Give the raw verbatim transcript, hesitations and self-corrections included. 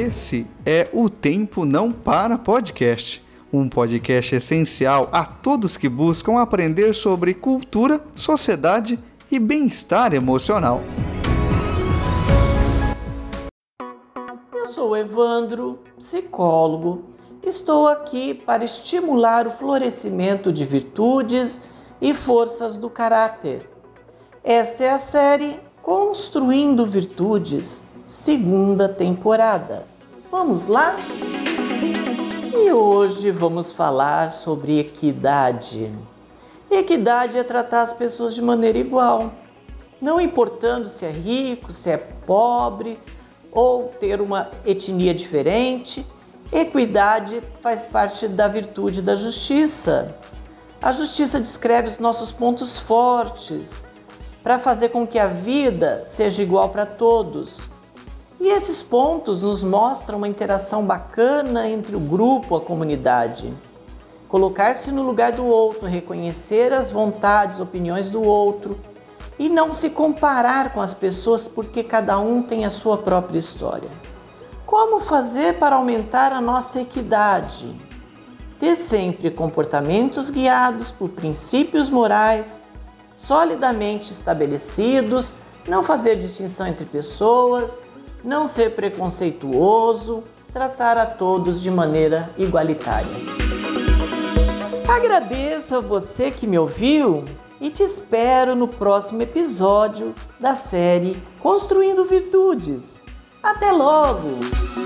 esse é o Tempo Não Para Podcast, um podcast essencial a todos que buscam aprender sobre cultura, sociedade e bem-estar emocional. Eu sou o Evandro, psicólogo. Estou aqui para estimular o florescimento de virtudes e forças do caráter. Esta é a série Construindo Virtudes, segunda temporada. Vamos lá? E hoje vamos falar sobre equidade. Equidade é tratar as pessoas de maneira igual, não importando se é rico, se é pobre ou ter uma etnia diferente. Equidade faz parte da virtude da justiça. A justiça descreve os nossos pontos fortes para fazer com que a vida seja igual para todos. E esses pontos nos mostram uma interação bacana entre o grupo e a comunidade. Colocar-se no lugar do outro, reconhecer as vontades, opiniões do outro e não se comparar com as pessoas porque cada um tem a sua própria história. Como fazer para aumentar a nossa equidade? Ter sempre comportamentos guiados por princípios morais, solidamente estabelecidos, não fazer distinção entre pessoas, não ser preconceituoso, tratar a todos de maneira igualitária. Agradeço a você que me ouviu e te espero no próximo episódio da série Construindo Virtudes. Até logo!